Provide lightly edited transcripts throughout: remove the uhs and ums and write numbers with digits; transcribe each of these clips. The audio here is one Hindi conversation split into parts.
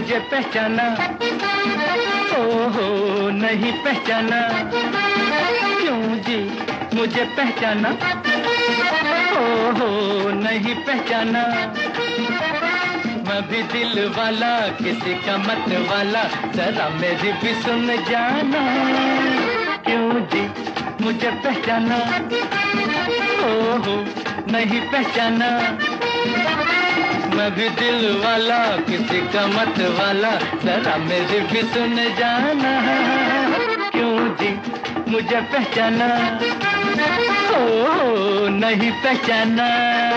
मुझे पहचाना, ओहो नहीं पहचाना, क्यों जी मुझे पहचाना, ओहो नहीं पहचाना। मैं भी दिल वाला किसी का मत वाला, जरा मेरी भी सुन जाना, क्यों जी मुझे पहचाना, ओहो नहीं पहचाना। मैं भी दिल वाला किसी का मत वाला, जरा मेरी भी सुन जाना, क्यों जी मुझे पहचाना, ओहो नहीं पहचाना।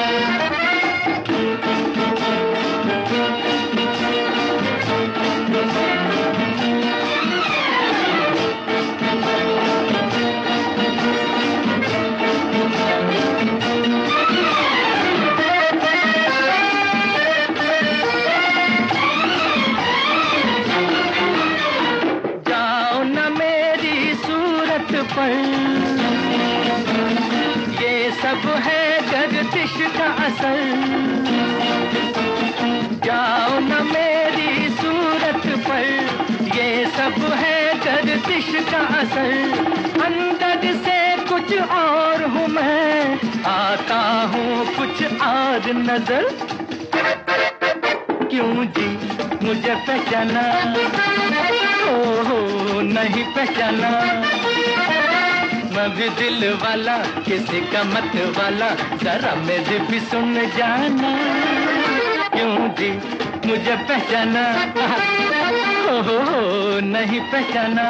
पर ये सब है गर्दिश का असर, जाओ न मेरी सूरत पर, ये सब है गर्दिश का असर। अंदर से कुछ और हूँ मैं, आता हूँ कुछ और नजर, क्यों जी मुझे पहचाना, ओहो नहीं पहचाना। मैं भी दिल वाला किसी का मत वाला, जरा मेरी भी सुन जाना, क्यों जी मुझे पहचाना, ओहो नहीं पहचाना।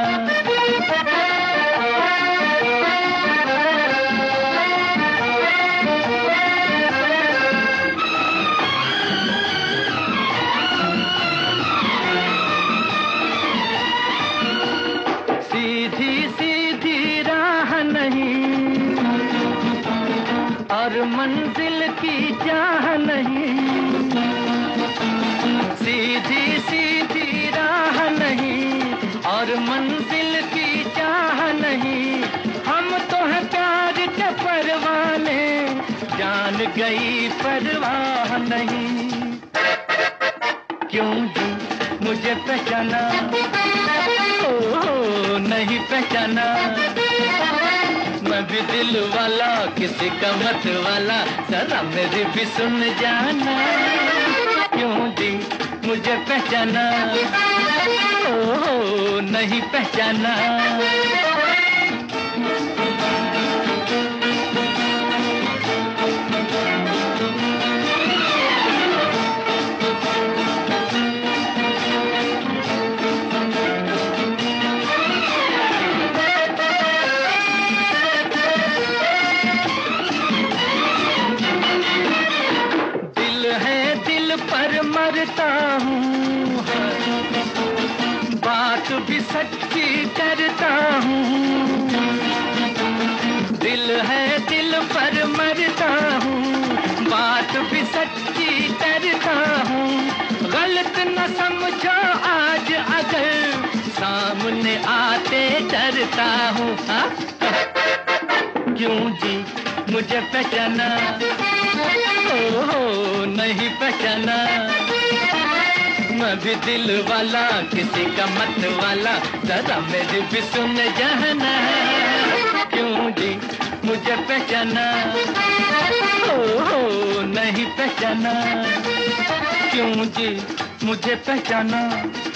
और मंजिल की चाह नहीं, सीधी सीधी राह नहीं, और मंजिल की चाह नहीं। हम तो हैं प्यार के परवाने, जान गई परवाह नहीं, क्यों जी मुझे पहचाना, ओह नहीं पहचाना। मैं भी दिल वाला किसी का मत वाला, जरा मेरी भी सुन जाना, क्यों जी मुझे पहचाना, ओह नहीं पहचाना। पर मरता हूँ, बात भी सच्ची करता हूँ। दिल है दिल पर मरता हूँ, बात भी सच्ची करता हूँ। गलत न समझो आज अगर सामने आते डरता हूँ, क्यों जी मुझे पहचाना, ओह नहीं पहचाना। मैं भी दिल वाला किसी का मत वाला, जरा मेरी भी सुन जाना, क्यों जी मुझे पहचाना, ओह नहीं पहचाना, क्यों जी मुझे पहचाना।